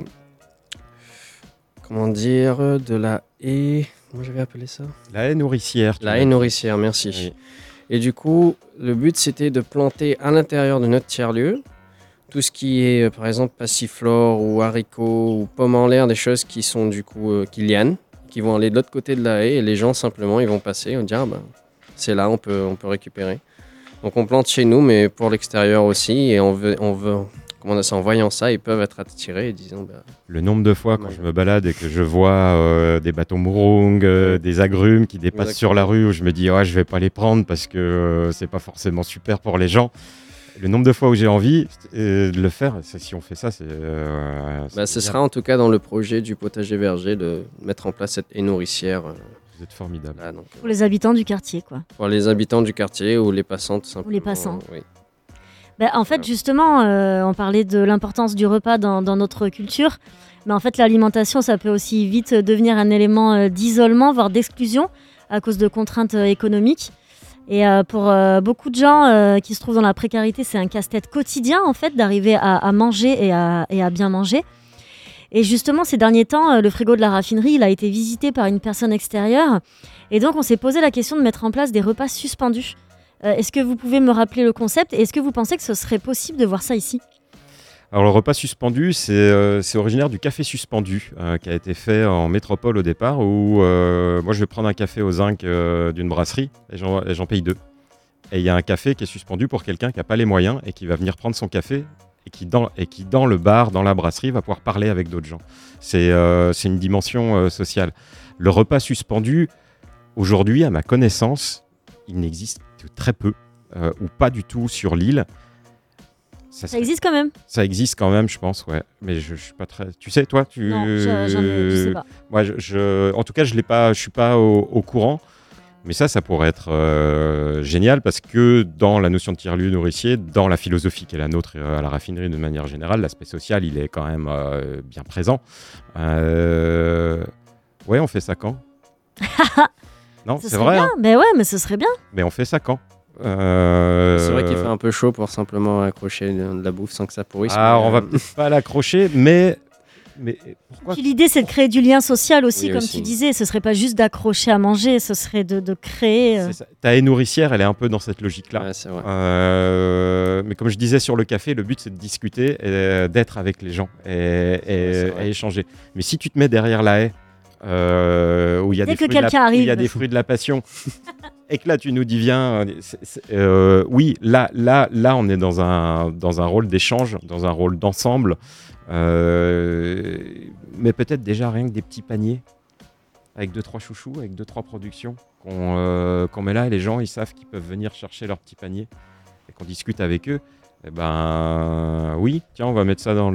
Comment dire ? De la haie... Comment j'avais appelé ça ? La haie nourricière. La haie nourricière, merci. Oui. Et du coup, le but, c'était de planter à l'intérieur de notre tiers-lieu tout ce qui est, par exemple, passiflore ou haricots ou pommes en l'air, des choses qui sont du coup qui lianent, qui vont aller de l'autre côté de la haie et les gens, simplement, ils vont passer et vont dire c'est là, on peut récupérer. Donc, on plante chez nous, mais pour l'extérieur aussi. Et on veut en voyant ça, ils peuvent être attirés et disant... Le nombre de fois quand je me balade et que je vois des bâtons mourong, des agrumes qui dépassent sur la rue où je me dis je vais pas les prendre parce que c'est pas forcément super pour les gens. Le nombre de fois où j'ai envie de le faire, si on fait ça, c'est ce sera en tout cas dans le projet du potager verger de mettre en place cette haie nourricière. Vous êtes formidable. Là, pour les habitants du quartier, quoi. Pour les habitants du quartier ou les passants, tout simplement. Ou les passants. Oui. En fait, justement, on parlait de l'importance du repas dans notre culture. Mais en fait, l'alimentation, ça peut aussi vite devenir un élément d'isolement, voire d'exclusion, à cause de contraintes économiques. Et pour beaucoup de gens qui se trouvent dans la précarité, c'est un casse-tête quotidien, en fait, d'arriver à manger et à bien manger. Et justement, ces derniers temps, le frigo de la raffinerie, il a été visité par une personne extérieure. Et donc, on s'est posé la question de mettre en place des repas suspendus. Est-ce que vous pouvez me rappeler le concept et est-ce que vous pensez que ce serait possible de voir ça ici ? Alors le repas suspendu, c'est originaire du café suspendu qui a été fait en métropole au départ où moi je vais prendre un café au zinc d'une brasserie et j'en paye 2. Et il y a un café qui est suspendu pour quelqu'un qui n'a pas les moyens et qui va venir prendre son café et qui dans le bar, dans la brasserie, va pouvoir parler avec d'autres gens. C'est une dimension sociale. Le repas suspendu, aujourd'hui, à ma connaissance, il n'existe que très peu ou pas du tout sur l'île. Ça existe quand même. Ça existe quand même, je pense, ouais. Mais je suis pas très. Tu sais, toi, Non, je sais pas. Moi, en tout cas, je suis pas au courant. Mais ça pourrait être génial parce que dans la notion de tiers-lieu nourricier, dans la philosophie qui est la nôtre à la raffinerie de manière générale, l'aspect social, il est quand même bien présent. Ouais, on fait ça quand? Non, c'est vrai. Bien. Hein. Mais ouais, mais ce serait bien. Mais on fait ça quand? C'est vrai qu'il fait un peu chaud pour simplement accrocher de la bouffe sans que ça pourrisse. On va peut-être pas l'accrocher, mais pourquoi? Puis l'idée, c'est de créer du lien social aussi, Oui, comme aussi. tu disais. Ce serait pas juste d'accrocher à manger, ce serait de créer. C'est ça. Ta haie nourricière, elle est un peu dans cette logique-là. Ouais, c'est vrai. Mais comme je disais sur le café, le but c'est de discuter et d'être avec les gens et échanger. Mais si tu te mets derrière la haie, où il y a Dès des que fruits quelqu'un arrive. il y a des fruits de la passion, et que là tu nous dis viens, oui, là on est dans un rôle d'échange, dans un rôle d'ensemble, mais peut-être déjà rien que des petits paniers avec 2-3 chouchous, avec 2-3 productions qu'on met là, et les gens ils savent qu'ils peuvent venir chercher leur petit panier et qu'on discute avec eux. Eh ben oui, tiens, on va mettre ça dans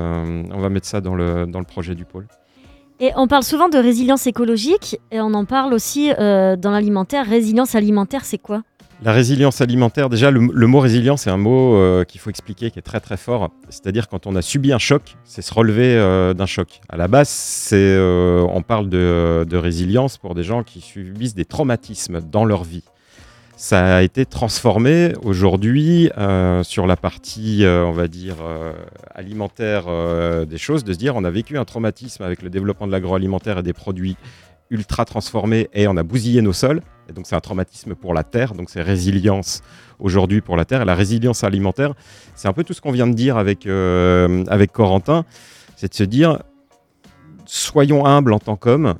le projet du pôle. Et on parle souvent de résilience écologique et on en parle aussi dans l'alimentaire. Résilience alimentaire, c'est quoi? La résilience alimentaire, déjà le mot résilience, c'est un mot qu'il faut expliquer, qui est très très fort. C'est-à-dire quand on a subi un choc, c'est se relever d'un choc. À la base, on parle de résilience pour des gens qui subissent des traumatismes dans leur vie. Ça a été transformé aujourd'hui sur la partie, on va dire, alimentaire des choses, de se dire on a vécu un traumatisme avec le développement de l'agroalimentaire et des produits ultra transformés et on a bousillé nos sols. Et donc c'est un traumatisme pour la terre, donc c'est résilience aujourd'hui pour la terre. Et la résilience alimentaire, c'est un peu tout ce qu'on vient de dire avec Corentin, c'est de se dire soyons humbles en tant qu'hommes.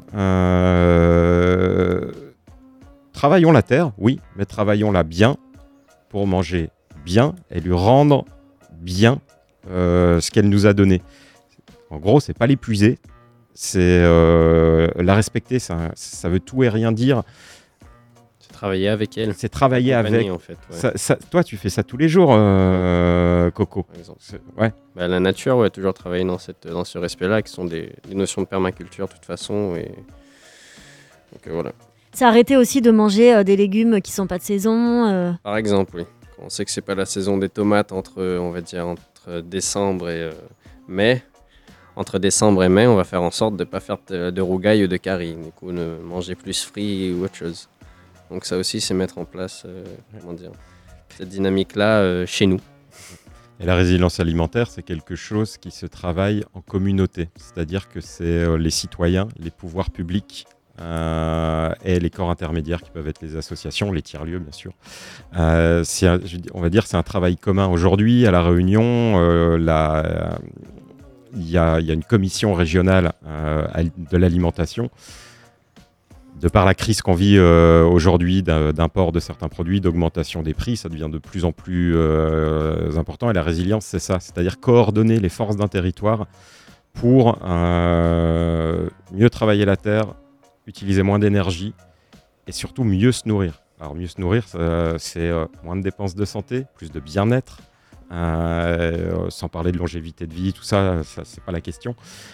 Travaillons la terre, oui, mais travaillons-la bien pour manger bien et lui rendre bien ce qu'elle nous a donné. En gros, c'est pas l'épuiser, c'est la respecter, ça veut tout et rien dire. C'est travailler avec elle. C'est travailler avec. En fait, ouais. Toi, tu fais ça tous les jours, Coco. Par exemple. Ouais. Bah, la nature, ouais, toujours travailler dans ce respect-là, qui sont des notions de permaculture de toute façon. Et... Donc voilà. C'est arrêter aussi de manger des légumes qui sont pas de saison. Par exemple, oui. Quand on sait que c'est pas la saison des tomates entre décembre et mai. Entre décembre et mai, on va faire en sorte de ne pas faire de rougail ou de carie. Du coup, manger plus frit ou autre chose. Donc ça aussi, c'est mettre en place cette dynamique-là chez nous. Et la résilience alimentaire, c'est quelque chose qui se travaille en communauté. C'est-à-dire que c'est les citoyens, les pouvoirs publics et les corps intermédiaires qui peuvent être les associations, les tiers-lieux bien sûr. On va dire c'est un travail commun. Aujourd'hui, à La Réunion, il y a une commission régionale de l'alimentation. De par la crise qu'on vit aujourd'hui d'import de certains produits, d'augmentation des prix, ça devient de plus en plus important. Et la résilience, c'est ça, c'est-à-dire coordonner les forces d'un territoire pour mieux travailler la terre, utiliser moins d'énergie et surtout mieux se nourrir. Alors mieux se nourrir, c'est moins de dépenses de santé, plus de bien-être. Sans parler de longévité de vie, tout ça c'est pas la question.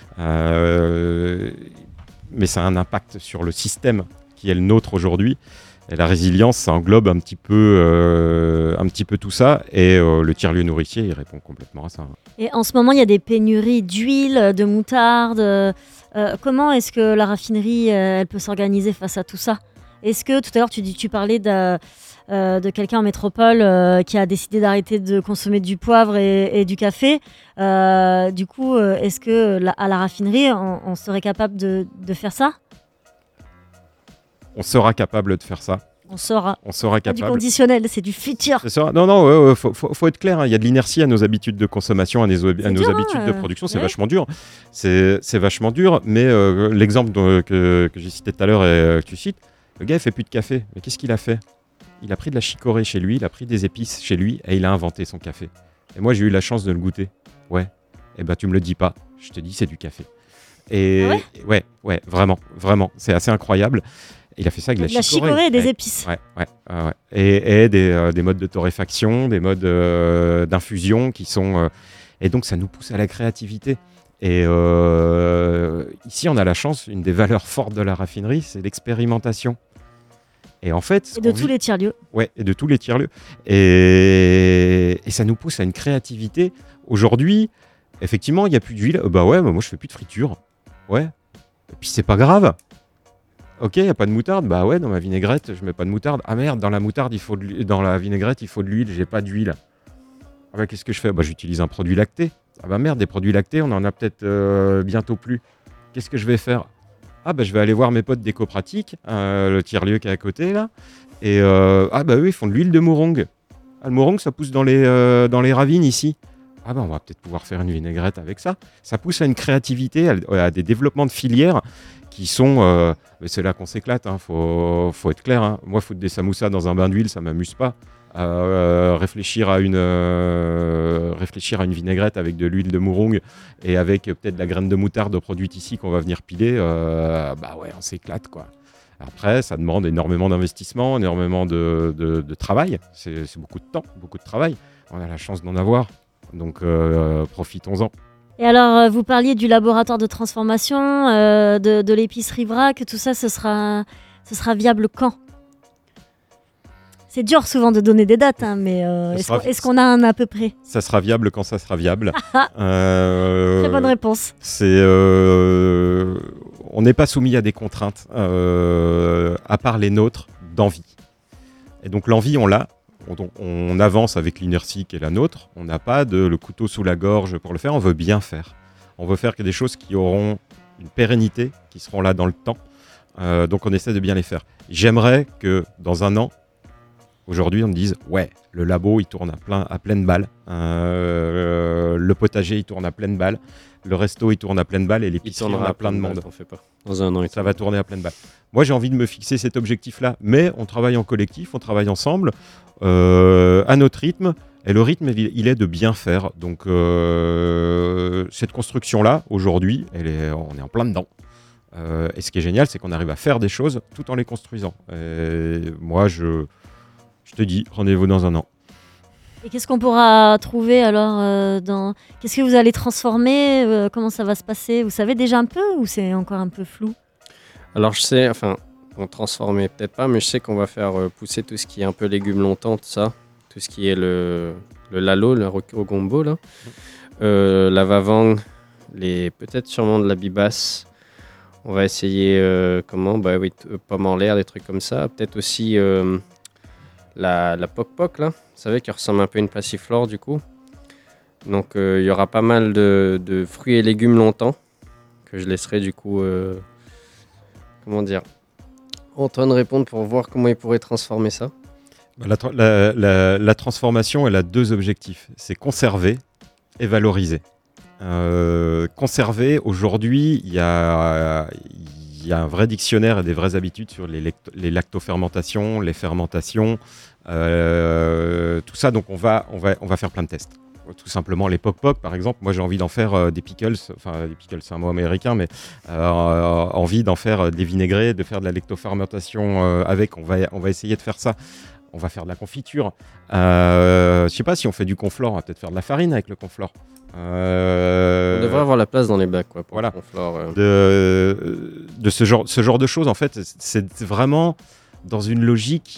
Mais ça a un impact sur le système qui est le nôtre aujourd'hui. Et la résilience, ça englobe un petit peu tout ça. Et le tiers-lieu nourricier, il répond complètement à ça. Et en ce moment, il y a des pénuries d'huile, de moutarde. Comment est-ce que la raffinerie elle peut s'organiser face à tout ça? Est-ce que tout à l'heure, tu parlais de quelqu'un en métropole qui a décidé d'arrêter de consommer du poivre et du café. Du coup, est-ce que à la raffinerie, on serait capable de faire ça? On sera capable de faire ça. On sera capable. Du conditionnel, c'est du futur. Non, faut être clair. Hein. Il y a de l'inertie à nos habitudes de consommation, à nos habitudes de production. C'est vachement dur. C'est vachement dur. Mais l'exemple que j'ai cité tout à l'heure et que tu cites, le gars, il fait plus de café. Mais qu'est-ce qu'il a fait? Il a pris de la chicorée chez lui, il a pris des épices chez lui et il a inventé son café. Et moi, j'ai eu la chance de le goûter. Ouais. Eh ben, tu me le dis pas. Je te dis, c'est du café. Et ouais, vraiment. C'est assez incroyable. Il a fait ça avec De la chicorée et des épices. Ouais. Et des modes de torréfaction, des modes d'infusion qui sont... et donc, ça nous pousse à la créativité. Et ici, on a la chance, une des valeurs fortes de la raffinerie, c'est l'expérimentation. Et en fait... Et de tous les tiers-lieux. Ouais, et de tous les tiers-lieux. Et ça nous pousse à une créativité. Aujourd'hui, effectivement, il n'y a plus d'huile. Moi, je fais plus de friture. Ouais. Et puis, c'est pas grave. Ok, il n'y a pas de moutarde. Bah ouais, dans ma vinaigrette, je mets pas de moutarde. Ah merde, dans la moutarde, dans la vinaigrette, il faut de l'huile. J'ai pas d'huile. Ah bah, qu'est-ce que je fais ? Bah, j'utilise un produit lacté. Ah bah merde, des produits lactés, on en a peut-être bientôt plus. Qu'est-ce que je vais faire ? Ah bah je vais aller voir mes potes d'Éco-Pratique, le tiers-lieu qui est à côté là. Et eux, ils font de l'huile de mourong. Ah, le mourong, ça pousse dans les ravines ici. Ah bah on va peut-être pouvoir faire une vinaigrette avec ça. Ça pousse à une créativité, à des développements de filières qui sont... mais c'est là qu'on s'éclate, hein. Faut être clair. Hein. Moi, foutre des samoussas dans un bain d'huile, ça m'amuse pas. Réfléchir à une vinaigrette avec de l'huile de mourong et avec peut-être de la graine de moutarde produite ici qu'on va venir piler, on s'éclate quoi. Après, ça demande énormément d'investissement, énormément de travail. C'est beaucoup de temps, beaucoup de travail. On a la chance d'en avoir, donc profitons-en. Et alors, vous parliez du laboratoire de transformation, de l'épicerie vrac, tout ça, ce sera viable quand ? C'est dur souvent de donner des dates, hein, mais est-ce qu'on a un à peu près ? Ça sera viable quand ça sera viable. Très bonne réponse. On n'est pas soumis à des contraintes, à part les nôtres, d'envie. Et donc l'envie, on l'a. On avance avec l'inertie qui est la nôtre. On n'a pas le couteau sous la gorge pour le faire. On veut bien faire. On veut faire que des choses qui auront une pérennité, qui seront là dans le temps. Donc on essaie de bien les faire. J'aimerais que dans un an, aujourd'hui, on me dise ouais, le labo il tourne à pleine balle, le potager il tourne à pleine balle, le resto il tourne à pleine balle et l'épicerie on a plein de monde. T'en fais pas. Dans un an, ça va tourner à pleine balle. Moi, j'ai envie de me fixer cet objectif-là, mais on travaille en collectif, on travaille ensemble, à notre rythme. Et le rythme, il est de bien faire. Donc, cette construction-là, aujourd'hui, on est en plein dedans. Et ce qui est génial, c'est qu'on arrive à faire des choses tout en les construisant. Et moi, je te dis, rendez-vous dans un an. Et qu'est-ce qu'on pourra trouver alors Qu'est-ce que vous allez transformer Comment ça va se passer ? Vous savez déjà un peu ou c'est encore un peu flou ? Alors je sais, on transformer peut-être pas, mais je sais qu'on va faire pousser tout ce qui est un peu légumes longtemps, tout ça. Tout ce qui est le lalo, le rogombo, là. La vavang, peut-être sûrement de la bibasse. On va essayer, pommes en l'air, des trucs comme ça. Peut-être aussi... la poc-poc, là, vous savez, qui ressemble un peu à une passiflore, du coup. Donc, il y aura pas mal de fruits et légumes longtemps, que je laisserai, du coup, Antoine répondre pour voir comment il pourrait transformer ça. La transformation, elle a deux objectifs. C'est conserver et valoriser. Conserver, aujourd'hui, il y a un vrai dictionnaire et des vraies habitudes sur les lactofermentations, les fermentations, tout ça. Donc on va faire plein de tests. Tout simplement les poc-poc, par exemple. Moi, j'ai envie d'en faire des pickles. Enfin, des pickles, c'est un mot américain, mais envie d'en faire des vinaigrés, de faire de la lactofermentation avec. On va essayer de faire ça. On va faire de la confiture. Je sais pas si on fait du conflore, on va peut-être faire de la farine avec le conflore. On devrait avoir la place dans les bacs, quoi, pour voilà. le conflore. De ce genre de choses, en fait, c'est vraiment dans une logique,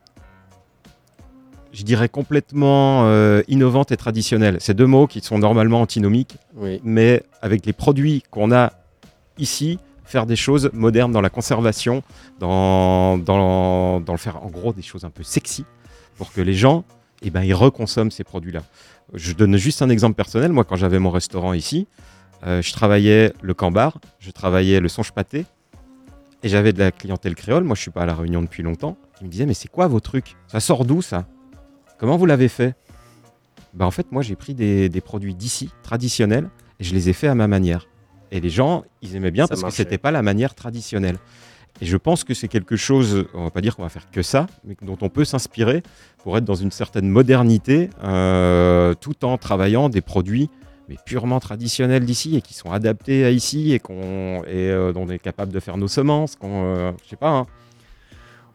je dirais, complètement innovante et traditionnelle. C'est deux mots qui sont normalement antinomiques, oui. Mais avec les produits qu'on a ici, faire des choses modernes dans la conservation, dans le faire, en gros, des choses un peu sexy, pour que les gens, ils reconsomment ces produits-là. Je donne juste un exemple personnel. Moi, quand j'avais mon restaurant ici, je travaillais le cambar, je travaillais le songe pâté, et j'avais de la clientèle créole. Moi, je suis pas à La Réunion depuis longtemps. Ils me disaient, mais c'est quoi vos trucs ? Ça sort d'où, ça ? Comment vous l'avez fait ? En fait, moi, j'ai pris des produits d'ici, traditionnels, et je les ai faits à ma manière. Et les gens, ils aimaient bien parce que c'était pas la manière traditionnelle. Et je pense que c'est quelque chose, on va pas dire qu'on va faire que ça, mais dont on peut s'inspirer pour être dans une certaine modernité, tout en travaillant des produits mais purement traditionnels d'ici et qui sont adaptés à ici et dont on est capable de faire nos semences. Je sais pas. Hein.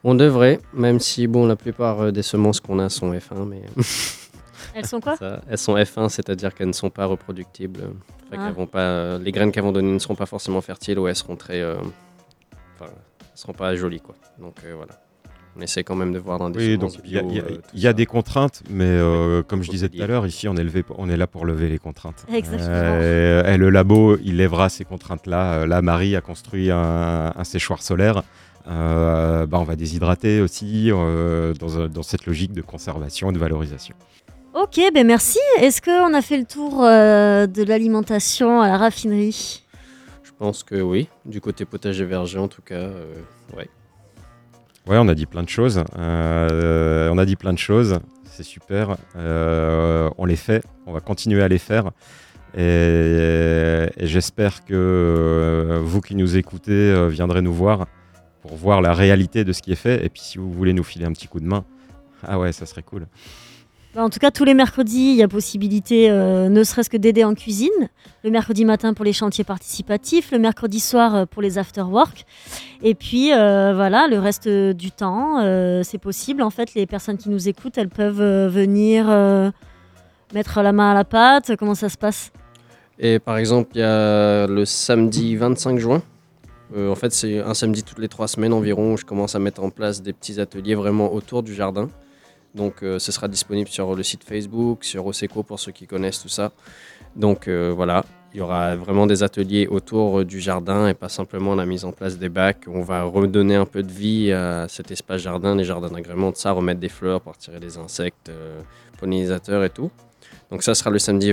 On devrait, même si bon, la plupart des semences qu'on a sont F1, mais Elles sont quoi? elles sont F1, c'est-à-dire qu'elles ne sont pas reproductibles. Fait Ah. qu'elles vont pas, les graines qu'elles vont donner ne seront pas forcément fertiles ou elles seront elles seront pas jolies quoi. Donc voilà. On essaie quand même de voir dans des Oui, donc semences il y a, bio, il y a- tout il y a ça. des contraintes, mais comme je faut disais pas tout à dire. l'heure, ici on est là pour lever les contraintes. Exactement. Et le labo, il lèvera ces contraintes-là. Là, Marie a construit un séchoir solaire. On va déshydrater aussi dans cette logique de conservation et de valorisation. Ok, ben merci. Est-ce qu'on a fait le tour de l'alimentation à la raffinerie? Je pense que oui, du côté potager verger en tout cas, ouais. Ouais, on a dit plein de choses. C'est super. On les fait. On va continuer à les faire. Et j'espère que vous qui nous écoutez viendrez nous voir pour voir la réalité de ce qui est fait. Et puis si vous voulez nous filer un petit coup de main, ah ouais, ça serait cool. En tout cas, tous les mercredis, il y a possibilité ne serait-ce que d'aider en cuisine. Le mercredi matin pour les chantiers participatifs, le mercredi soir pour les after-work. Et puis, voilà, le reste du temps, c'est possible. En fait, les personnes qui nous écoutent, elles peuvent venir mettre la main à la pâte. Comment ça se passe? Et par exemple, il y a le samedi 25 juin. En fait, c'est un samedi toutes les 3 semaines environ où je commence à mettre en place des petits ateliers vraiment autour du jardin. Donc, ce sera disponible sur le site Facebook, sur Oseco pour ceux qui connaissent tout ça. Donc, voilà, il y aura vraiment des ateliers autour du jardin et pas simplement la mise en place des bacs. On va redonner un peu de vie à cet espace jardin, les jardins d'agrément, de ça, remettre des fleurs pour attirer des insectes, pollinisateurs et tout. Donc, ça sera le samedi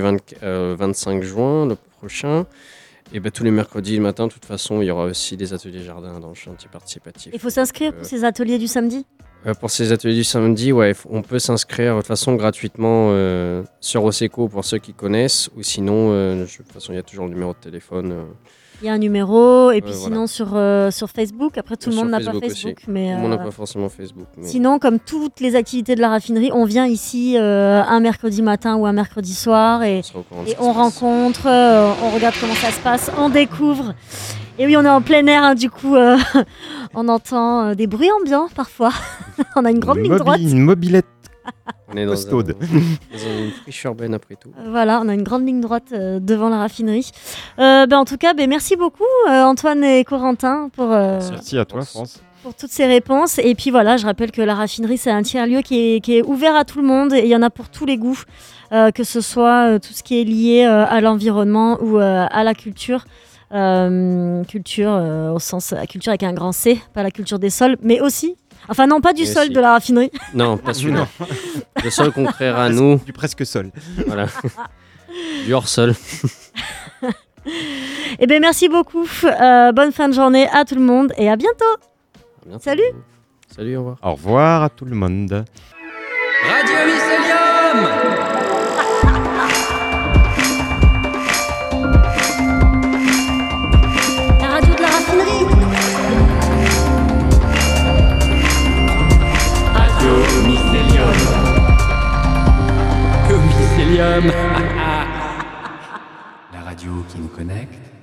25 juin, le prochain. Et tous les mercredis le matin, de toute façon, il y aura aussi des ateliers jardin dans le chantier participatif. Il faut s'inscrire pour ces ateliers du samedi? Pour ces ateliers du samedi, ouais, on peut s'inscrire de toute façon gratuitement sur Oseco pour ceux qui connaissent, ou sinon, de toute façon, il y a toujours le numéro de téléphone. Il y a un numéro, et puis voilà. sinon sur Facebook. Après, tout le Sur monde n'a pas Facebook Facebook. aussi. Mais, Tout le monde n'a pas forcément Facebook. Mais... Sinon, comme toutes les activités de la raffinerie, on vient ici un mercredi matin ou un mercredi soir et on sera au courant de ce et qui on se passe. rencontre, on regarde comment ça se passe, on découvre. Et oui, on est en plein air, hein, du coup, on entend des bruits ambiants parfois. On a une grande ligne droite. Une mobilette. On est dans Costaude. dans une friche urbaine après tout. Voilà, on a une grande ligne droite devant la raffinerie. En tout cas, merci beaucoup Antoine et Corentin Merci à toi, France. pour toutes ces réponses. Et puis voilà, je rappelle que la raffinerie, c'est un tiers-lieu qui est ouvert à tout le monde et il y en a pour tous les goûts, que ce soit tout ce qui est lié à l'environnement ou à la culture. Culture au sens culture avec un grand C, pas la culture des sols, mais aussi, enfin non, pas du Mais sol si. de la raffinerie. Non, pas celui-là. Le sol qu'on créera à nous, Du presque sol. voilà. Du hors-sol. Eh bien, merci beaucoup. Bonne fin de journée à tout le monde et à bientôt. À bientôt. Salut. Salut, au revoir. Au revoir à tout le monde. Radio Mycélium. La radio de la raffinerie. Radio Mycélium. Que Mycélium. La radio qui nous connecte.